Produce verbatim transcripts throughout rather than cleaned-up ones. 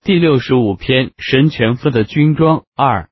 第六十五篇神全副的军装二。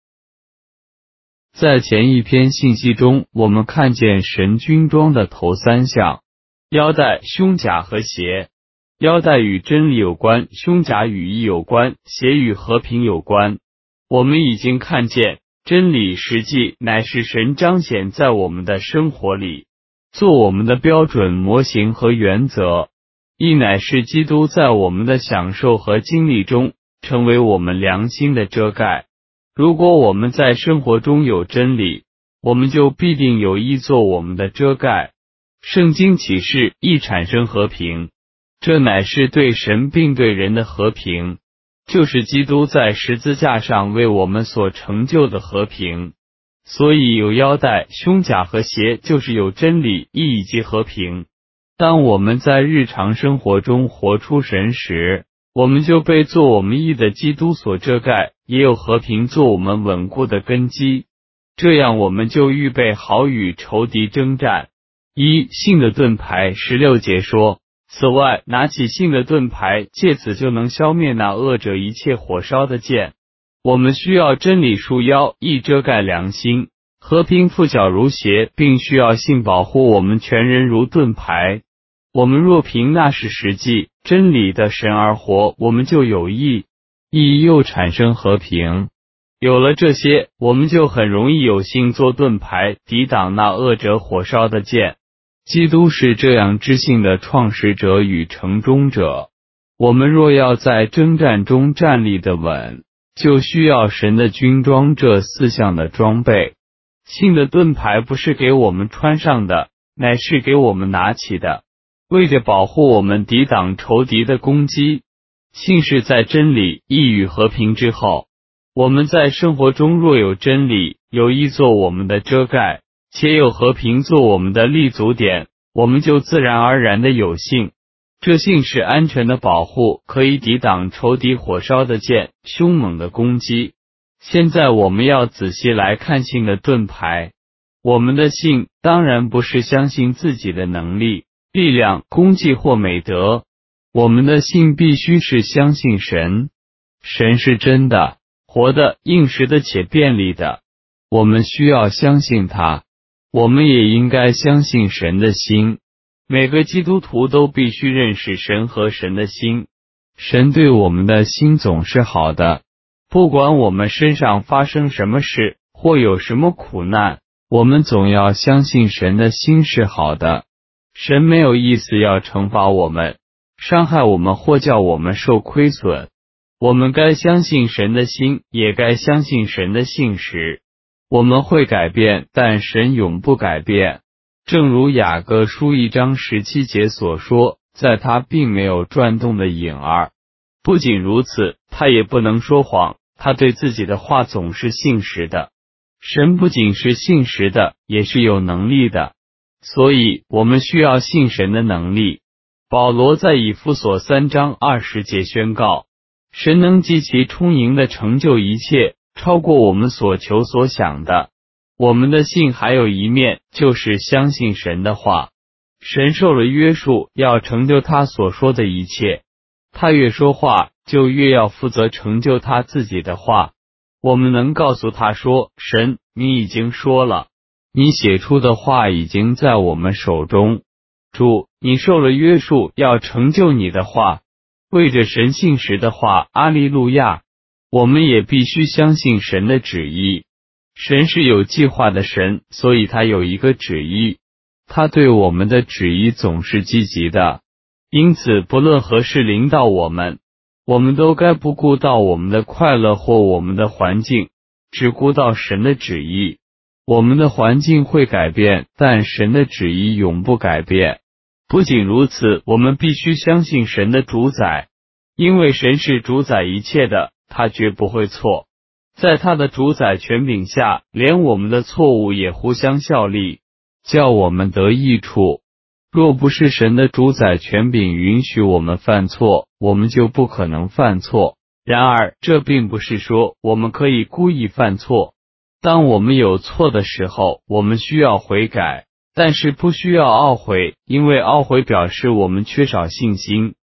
在前一篇信息中，我们看见神军装的头三项：腰带、胸甲和鞋。腰带与真理有关，胸甲与义有关，鞋与和平有关。我们已经看见，真理实际乃是神彰显在我们的生活里，做我们的标准模型和原则。义乃是基督在我们的享受和经历中成为我们良心的遮盖。如果我们在生活中有真理，我们就必定有义做我们的遮盖。圣经启示义产生和平，这乃是对神并对人的和平，就是基督在十字架上为我们所成就的和平。所以有腰带、胸甲和鞋，就是有真理、义以及和平。当我们在日常生活中活出神时，我们就被做我们义的基督所遮盖，也有和平做我们稳固的根基。这样我们就预备好与仇敌征战。一、信的盾牌。十六节说，此外拿起信的盾牌，借此就能消灭那恶者一切火烧的箭。我们需要真理束腰，义遮盖良心，和平附脚如鞋，并需要信保护我们全人如盾牌。我们若凭那是实际真理的神而活，我们就有义，义又产生和平。有了这些，我们就很容易有信做盾牌，抵挡那恶者火烧的箭。基督是这样知性的创始者与成终者。我们若要在征战中站立得稳，就需要神的军装这四项的装备。信的盾牌不是给我们穿上的，乃是给我们拿起的，为着保护我们抵挡仇敌的攻击。信是在真理、义与和平之后。我们在生活中若有真理，有义做我们的遮盖，且有和平做我们的立足点，我们就自然而然的有信。这信是安全的保护，可以抵挡仇敌火烧的箭、凶猛的攻击。现在我们要仔细来看信的盾牌。我们的信当然不是相信自己的能力、力量、功绩或美德，我们的信必须是相信神。神是真的、活的、应时的且便利的，我们需要相信他。我们也应该相信神的心。每个基督徒都必须认识神和神的心。神对我们的心总是好的，不管我们身上发生什么事，或有什么苦难，我们总要相信神的心是好的。神没有意思要惩罚我们、伤害我们或叫我们受亏损。我们该相信神的心，也该相信神的信实。我们会改变，但神永不改变。正如雅各书一章十七节所说，在他并没有转动的影儿。不仅如此，他也不能说谎，他对自己的话总是信实的。神不仅是信实的，也是有能力的。所以我们需要信神的能力。保罗在以弗所三章二十节宣告，神能极其充盈的成就一切，超过我们所求所想的。我们的信还有一面，就是相信神的话。神受了约束，要成就他所说的一切。他越说话，就越要负责成就他自己的话。我们能告诉他说，神，你已经说了，你写出的话已经在我们手中。主，你受了约束，要成就你的话。为着神信实的话，阿利路亚。我们也必须相信神的旨意。神是有计划的神，所以他有一个旨意。他对我们的旨意总是积极的。因此不论何事临到我们，我们都该不顾到我们的快乐或我们的环境，只顾到神的旨意。我们的环境会改变，但神的旨意永不改变。不仅如此，我们必须相信神的主宰，因为神是主宰一切的，他绝不会错。在他的主宰权柄下，连我们的错误也互相效力，叫我们得益处。若不是神的主宰权柄允许我们犯错，我们就不可能犯错。然而，这并不是说我们可以故意犯错。当我们有错的时候，我们需要悔改，但是不需要懊悔，因为懊悔表示我们缺少信心。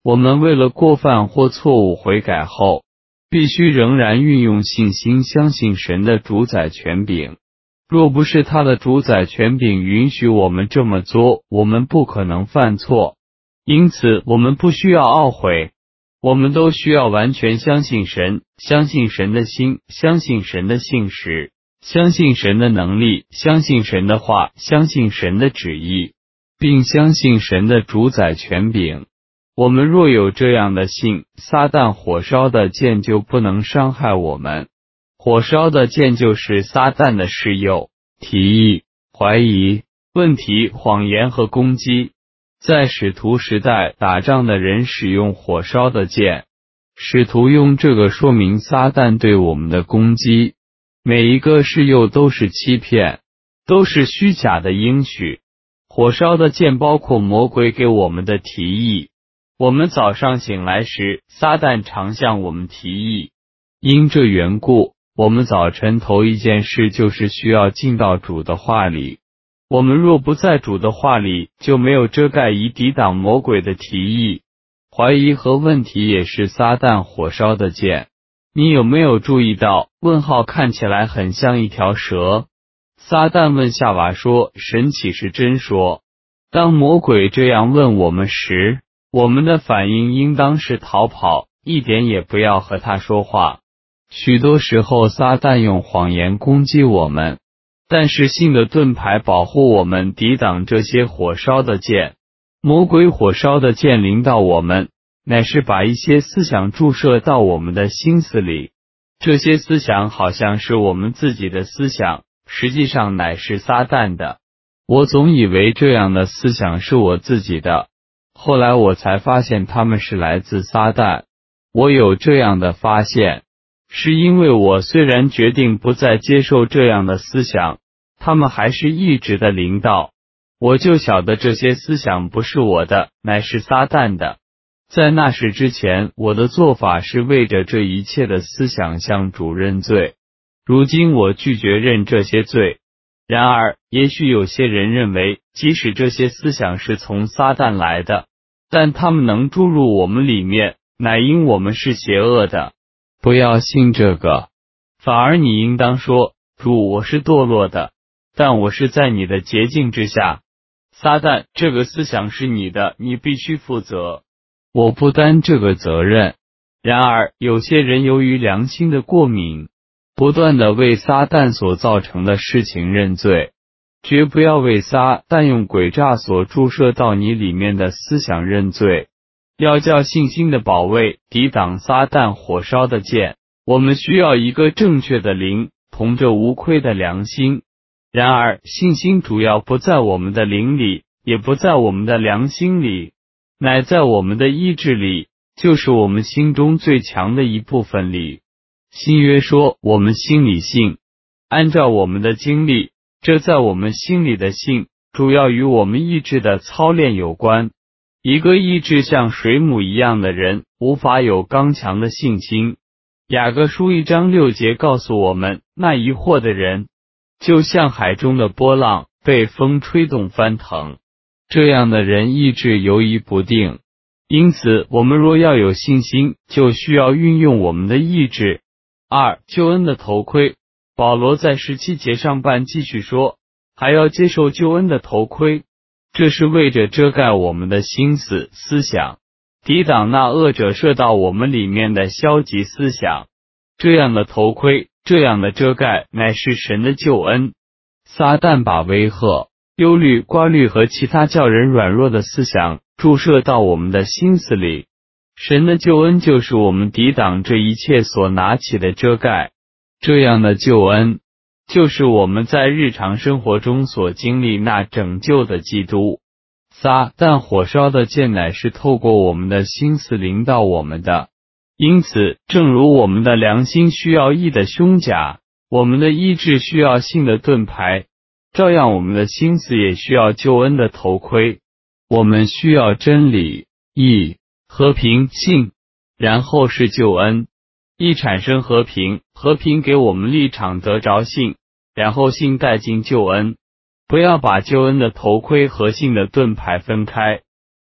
我们为了过犯或错误悔改后，必须仍然运用信心相信神的主宰权柄。若不是他的主宰权柄允许我们这么做，我们不可能犯错。因此，我们不需要懊悔，我们都需要完全相信神，相信神的心，相信神的信实，相信神的能力，相信神的话，相信神的旨意，并相信神的主宰权柄。我们若有这样的信，撒旦火烧的剑就不能伤害我们。火烧的剑就是撒旦的试诱、提议、怀疑、问题、谎言和攻击。在使徒时代，打仗的人使用火烧的剑，使徒用这个说明撒旦对我们的攻击。每一个试诱都是欺骗，都是虚假的应许。火烧的剑包括魔鬼给我们的提议。我们早上醒来时，撒旦常向我们提议。因这缘故，我们早晨头一件事就是需要进到主的话里。我们若不在主的话里，就没有遮盖以抵挡魔鬼的提议。怀疑和问题也是撒旦火烧的剑。你有没有注意到，问号看起来很像一条蛇？撒旦问夏娃说：“神岂是真说？”当魔鬼这样问我们时，我们的反应应当是逃跑，一点也不要和他说话。许多时候撒旦用谎言攻击我们，但是信的盾牌保护我们抵挡这些火烧的剑。魔鬼火烧的剑临到我们，乃是把一些思想注射到我们的心思里。这些思想好像是我们自己的思想，实际上乃是撒旦的。我总以为这样的思想是我自己的，后来我才发现他们是来自撒旦。我有这样的发现，是因为我虽然决定不再接受这样的思想，他们还是一直的临到，我就晓得这些思想不是我的，乃是撒旦的。在那时之前，我的做法是为着这一切的思想向主认罪。如今我拒绝认这些罪。然而，也许有些人认为，即使这些思想是从撒旦来的，但他们能注入我们里面，乃因我们是邪恶的。不要信这个，反而你应当说：主，我是堕落的，但我是在你的洁净之下。撒旦，这个思想是你的，你必须负责。我不担这个责任。然而，有些人由于良心的过敏，不断地为撒旦所造成的事情认罪。绝不要为撒旦用诡诈所注射到你里面的思想认罪。要叫信心的保卫抵挡撒旦火烧的剑。我们需要一个正确的灵，同着无愧的良心。然而，信心主要不在我们的灵里，也不在我们的良心里，乃在我们的意志里，就是我们心中最强的一部分里。新约说，我们心里信，按照我们的经历，这在我们心里的信，主要与我们意志的操练有关。一个意志像水母一样的人，无法有刚强的信心。雅各书一章六节告诉我们，那疑惑的人，就像海中的波浪，被风吹动翻腾。这样的人意志游移不定。因此，我们若要有信心，就需要运用我们的意志。二、救恩的头盔。保罗在十七节上半继续说，还要接受救恩的头盔，这是为着遮盖我们的心思、思想，抵挡那恶者射到我们里面的消极思想。这样的头盔，这样的遮盖，乃是神的救恩。撒旦把威吓、忧虑、挂虑和其他叫人软弱的思想注射到我们的心思里。神的救恩就是我们抵挡这一切所拿起的遮盖。这样的救恩，就是我们在日常生活中所经历那拯救的基督。撒旦火烧的剑乃是透过我们的心思临到我们的。因此，正如我们的良心需要义的胸甲，我们的意志需要信的盾牌，照样我们的心思也需要救恩的头盔。我们需要真理、义、和平、信，然后是救恩。义产生和平，和平给我们立场得着信，然后信带进救恩。不要把救恩的头盔和信的盾牌分开。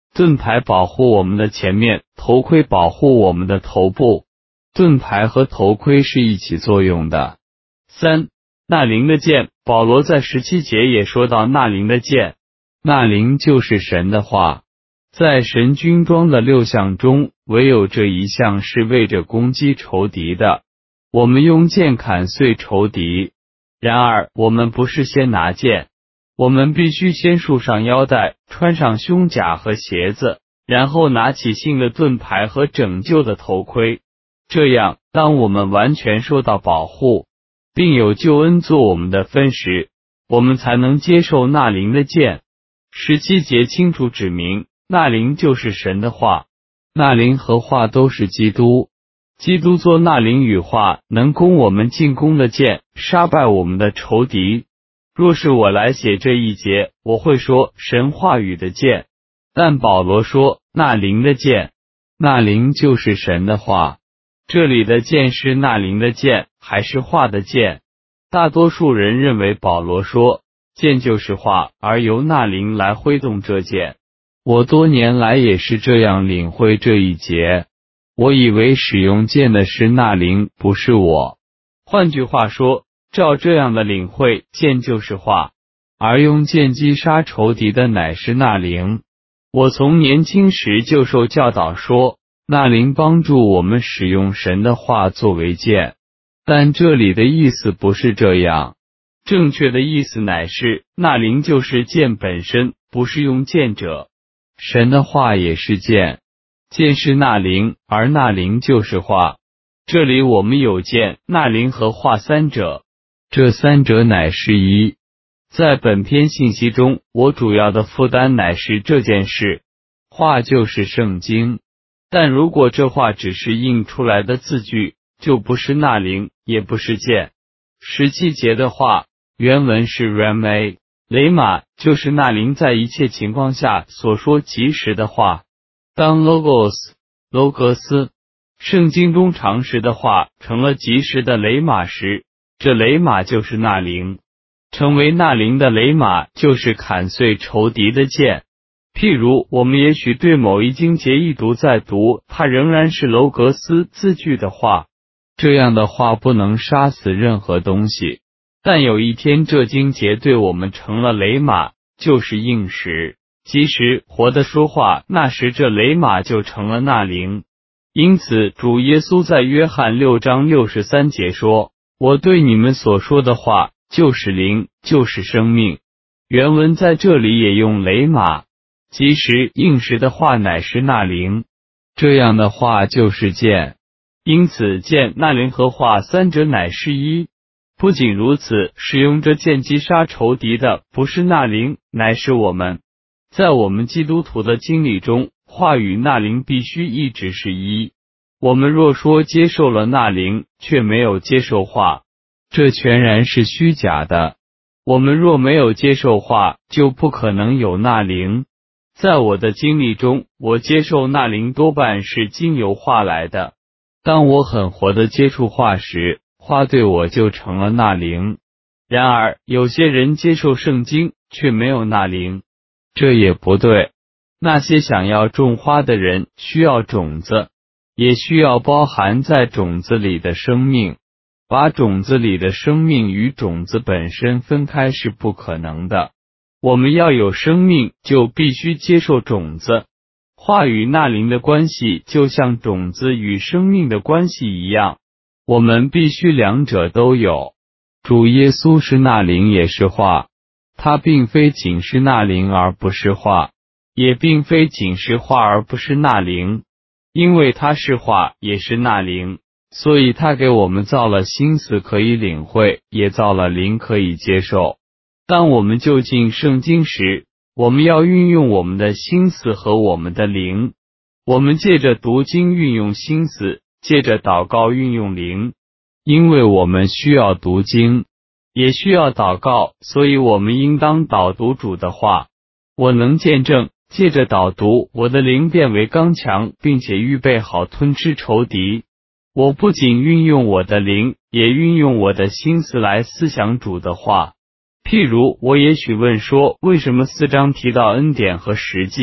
盾牌保护我们的前面，头盔保护我们的头部。盾牌和头盔是一起作用的。三、纳灵的剑，保罗在十七节也说到纳灵的剑，纳灵就是神的话。在神军装的六项中，唯有这一项是为着攻击仇敌的。我们用剑砍碎仇敌，然而我们不是先拿剑，我们必须先束上腰带，穿上胸甲和鞋子，然后拿起信的盾牌和拯救的头盔。这样，当我们完全受到保护，并有救恩做我们的分时，我们才能接受纳灵的剑。十七节清楚指明，纳灵就是神的话，纳灵和话都是基督。基督做纳灵与话，能攻我们进攻的剑，杀败我们的仇敌。若是我来写这一节，我会说神话语的剑，但保罗说纳灵的剑，纳灵就是神的话。这里的剑是纳灵的剑，还是话的剑？大多数人认为保罗说剑就是话，而由纳灵来挥动这剑。我多年来也是这样领会这一节，我以为使用剑的是纳灵，不是我。换句话说，照这样的领会，剑就是话，而用剑击杀仇敌的乃是纳灵。我从年轻时就受教导说，纳灵帮助我们使用神的话作为剑，但这里的意思不是这样。正确的意思乃是，纳灵就是剑本身，不是用剑者。神的话也是剑，剑是纳灵，而纳灵就是话。这里我们有剑、纳灵和话三者，这三者乃是一。在本篇信息中，我主要的负担乃是这件事，话就是圣经。但如果这话只是印出来的字句，就不是纳灵，也不是剑。十七节的话，原文是 rama， 雷玛就是纳灵在一切情况下所说及时的话。当 logos 罗格斯圣经中常识的话成了及时的雷玛时，这雷玛就是纳灵。成为纳灵的雷玛就是砍碎仇敌的剑。譬如我们也许对某一经节一读再读，它仍然是楼格斯字句的话，这样的话不能杀死任何东西。但有一天这经节对我们成了雷玛，就是应时，即时活的说话，那时这雷玛就成了纳灵。因此主耶稣在约翰六章六十三节说，我对你们所说的话就是灵，就是生命。原文在这里也用雷玛，即时应时的话乃是纳灵，这样的话就是剑。因此剑、纳灵和话三者乃是一。不仅如此，使用这剑击杀仇敌的不是纳灵，乃是我们。在我们基督徒的经历中，话与纳灵必须一直是一。我们若说接受了纳灵，却没有接受话，这全然是虚假的。我们若没有接受话，就不可能有纳灵。在我的经历中，我接受纳灵多半是经由话来的。当我很活地接触话时，话对我就成了纳灵。然而，有些人接受圣经，却没有纳灵，这也不对。那些想要种花的人需要种子，也需要包含在种子里的生命。把种子里的生命与种子本身分开是不可能的。我们要有生命，就必须接受种子。话与纳灵的关系就像种子与生命的关系一样，我们必须两者都有。主耶稣是纳灵也是话，他并非仅是纳灵而不是话，也并非仅是话而不是纳灵。因为他是话也是纳灵，所以他给我们造了心思可以领会，也造了灵可以接受。当我们就近圣经时，我们要运用我们的心思和我们的灵。我们借着读经运用心思，借着祷告运用灵。因为我们需要读经，也需要祷告，所以我们应当导读主的话。我能见证，借着导读，我的灵变为刚强，并且预备好吞吃仇敌。我不仅运用我的灵，也运用我的心思来思想主的话。譬如，我也许问说，为什么四章提到恩典和实际？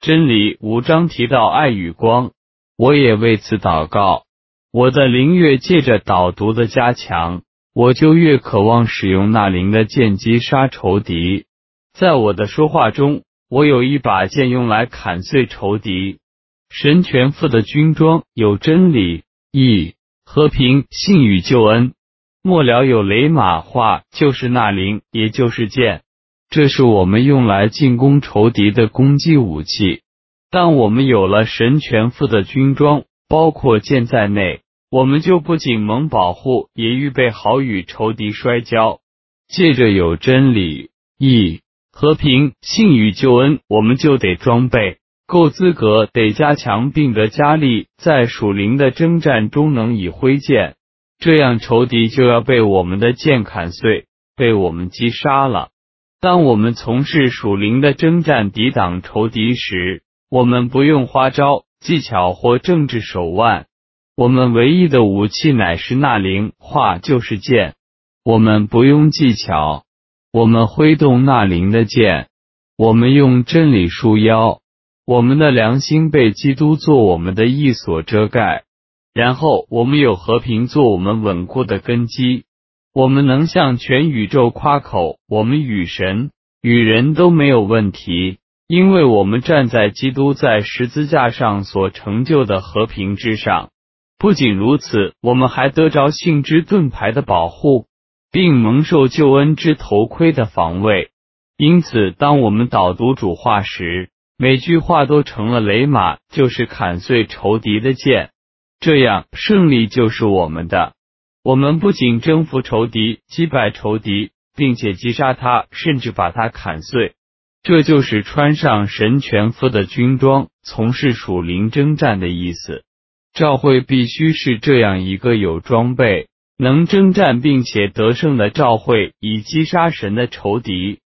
真理五章提到爱与光，我也为此祷告。我的灵越借着导读的加强，我就越渴望使用那灵的剑击杀仇敌。在我的说话中，我有一把剑用来砍碎仇敌。神全副的军装有真理、义、和平、信与救恩，末了有雷马话，就是那灵，也就是剑。这是我们用来进攻仇敌的攻击武器。当我们有了神全副的军装，包括剑在内，我们就不仅蒙保护，也预备好与仇敌摔跤。借着有真理、义、和平、信与救恩，我们就得装备够资格，得加强并得加力，在属灵的征战中能以挥剑，这样仇敌就要被我们的剑砍碎，被我们击杀了。当我们从事属灵的征战抵挡仇敌时，我们不用花招、技巧或政治手腕，我们唯一的武器乃是那灵，话就是剑。我们不用技巧，我们挥动那灵的剑，我们用真理束腰，我们的良心被基督做我们的义所遮盖，然后我们有和平做我们稳固的根基。我们能向全宇宙夸口，我们与神、与人都没有问题，因为我们站在基督在十字架上所成就的和平之上。不仅如此，我们还得着信之盾牌的保护，并蒙受救恩之头盔的防卫。因此，当我们导读主话时，每句话都成了雷马，就是砍碎仇敌的剑。这样，胜利就是我们的。我们不仅征服仇敌、击败仇敌，并且击杀他，甚至把他砍碎。这就是穿上神全副的军装，从事属灵征战的意思。教会必须是这样一个有装备、能征战并且得胜的教会，以击杀神的仇敌。